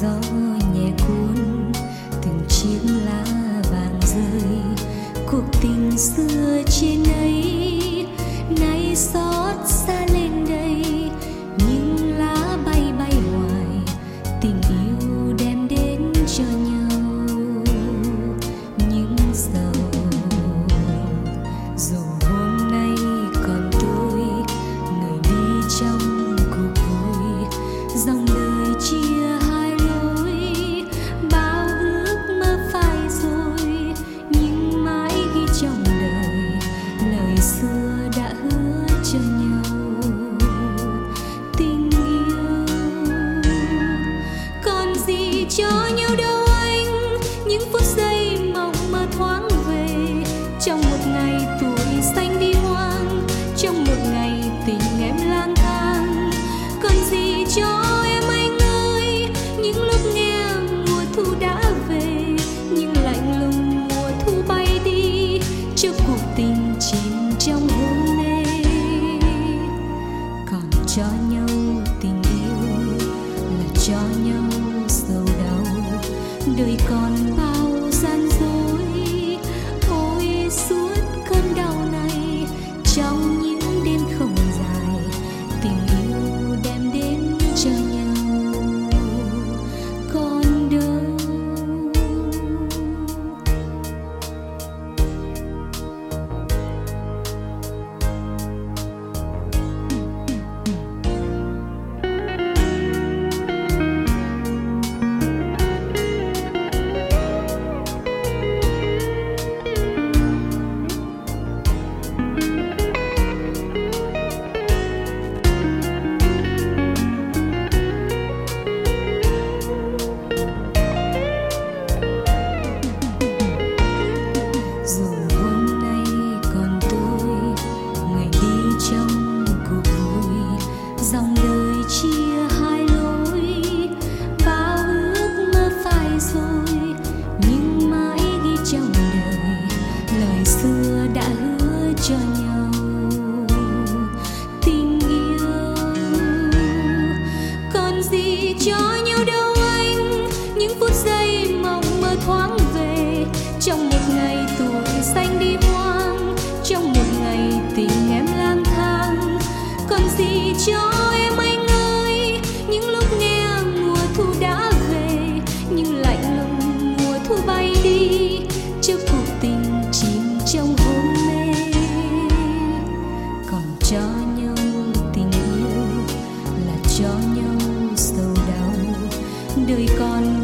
gió nhẹ cuốn từng chiếc lá vàng rơi, cuộc tình xưa trên ấy nay xót xa lên đây. Những lá bay bay hoài, tình yêu đem đến cho nhau những dầu. Dù hôm nay còn tôi người đi trong cuộc vui, dòng đời chia hai lối, bao ước mơ phai rồi, nhưng mãi ghi trong đời lời xưa đã hứa cho nhau tình yêu. Còn gì cho nhau đâu anh, những phút giây mộng mơ thoáng về, trong một ngày tuổi xanh đi hoang, trong một ngày tình em lang thang. Còn gì cho em anh ơi, những lúc nghe mùa thu đã về, nhưng lạnh lùng mùa thu bay đi, cho cuộc tình chìm trong hôn mê. Còn cho nhau tình yêu là cho nhau sầu đau, đời còn bao gian dối. Ôi suốt cơn đau này, trong những đêm không dài, tình yêu đem đến cho nhau còn đâu. Dù hôm nay còn tôi người đi trong cuộc vui, dòng đời chia hai lối, bao ước mơ phai rồi, nhưng mãi ghi trong đời lời xưa đã hứa cho nhau tình yêu. Còn gì cho nhau đâu anh, những phút giây mộng mơ thoáng về, trong một ngày tuổi xanh đi hoang, trong một ngày tình em lang thang. Còn gì cho em anh ơi, những lúc nghe mùa thu đã về, nhưng lạnh lùng mùa thu bay đi, cho cuộc tình chìm trong hôn mê. Còn cho nhau tình yêu là cho nhau sầu đau, đời còn